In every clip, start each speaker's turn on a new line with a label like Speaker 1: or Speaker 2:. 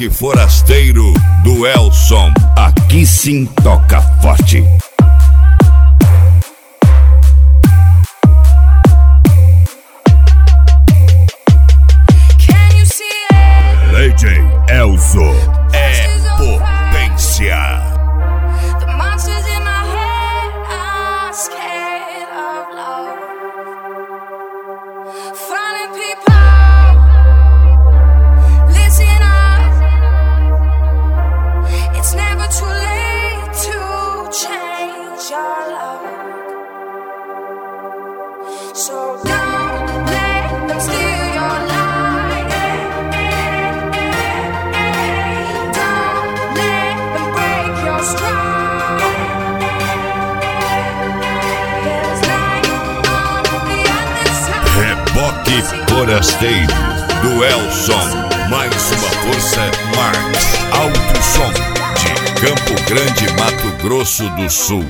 Speaker 1: Reboque Forasteiro do Elson. Aqui sim toca forte. DJ Elson é potência.
Speaker 2: So don't let them steal your light. Don't let them break your stride. There's light on the other side.
Speaker 1: Reboque Forasteiro do Elson. Mais uma força Marx Alto Som de Campo Grande, Mato Grosso do Sul.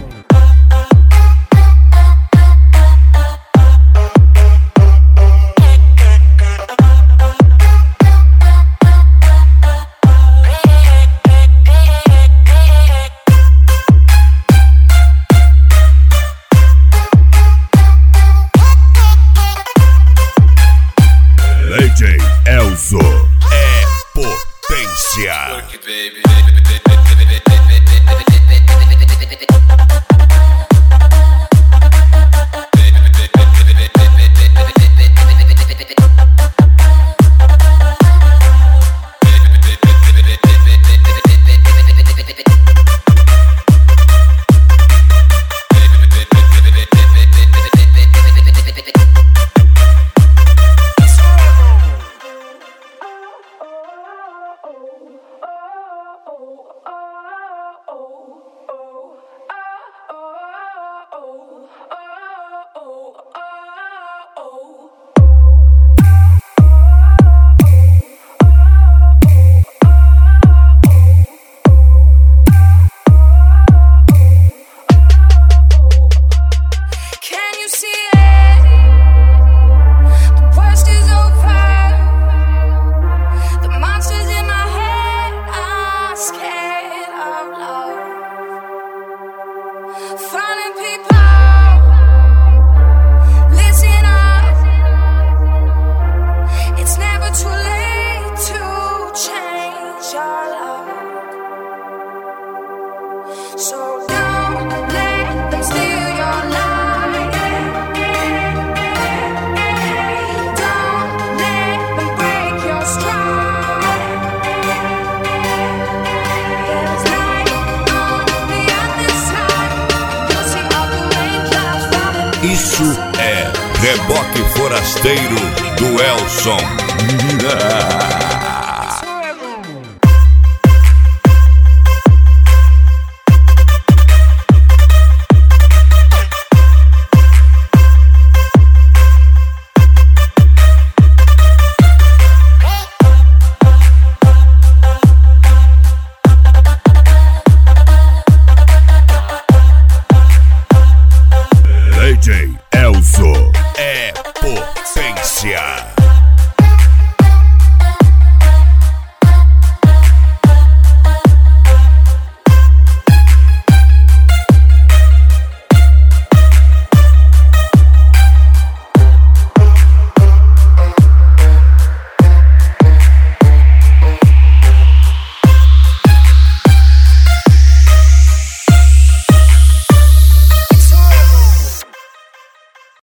Speaker 1: DJ Elson é potência.
Speaker 2: So don't let them steal your light. Don't let them break your stride. There's light on the other side. You'll see all the rain clouds falling.
Speaker 1: Isso é Reboque Forasteiro do Elson. DJ Elson é potência.